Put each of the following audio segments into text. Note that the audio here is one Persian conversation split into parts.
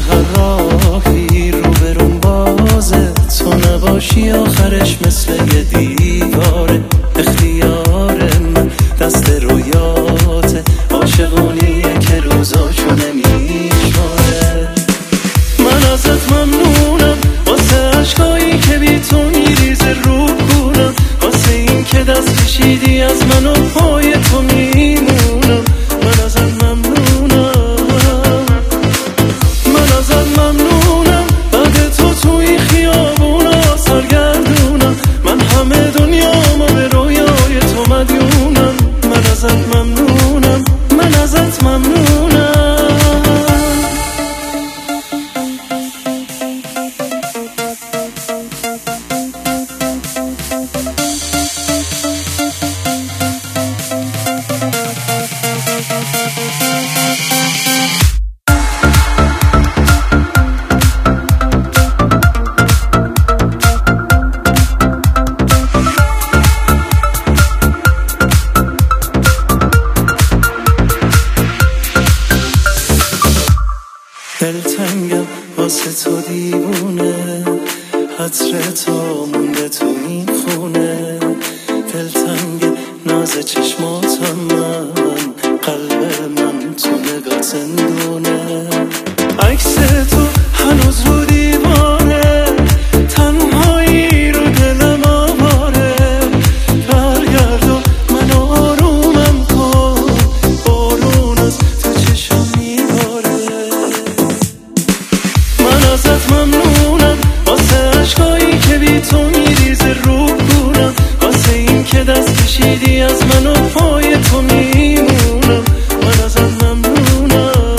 هر راهی رو برون بازه، تو نباشی آخرش مثل یه دیواره. اختیار من دست رویاته، عاشقونیه که روزاشو نمیشماره. من ازت ممنونم واسه عشقایی که بی تو میریزه رو کونم، واسه این که دست کشیدی از من و پای تو میمونم. من ازت ممنونم، من ازت ممنونم. بعد تو توی خیابونا سرگردونم، من همه دنیامو به رویای تو مدیونم. من ازت ممنونم، من ازت ممنونم. دلتنگم واسه تو دیوونه، عطر تو مونده تو این خونه. دلتنگ ناز چشماتم، من قلب من تو نگاه زندونه. عکس تو هنوز رو دیواره، تنهایی رو دلم آواره. برگرد و من آرومم کن، بارون از تو چشم میباره. من ازت ممنونم واسه عشقایی که بی تو میریزه رو کونم، واسه این که دست کشیدی از من و پای تو میمونم. من ازت ممنونم،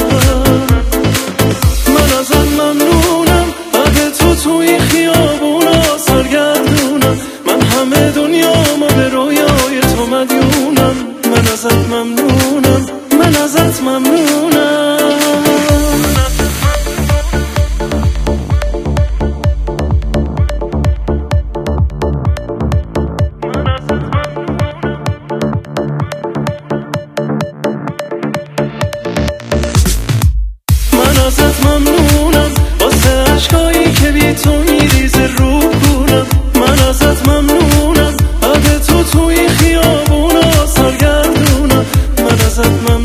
من ازت ممنونم. بعد تو توی خیابونا سرگردونم، من همه دنیامو به رویای تو مدیونم. من ازت ممنونم، من ازت ممنونم. من ازت ممنونم واسه عشقایی که بی تو میریزه رو کونم. من ازت ممنونم. بعد تو توی خیابونا سرگردونم. من ازت ممنونم.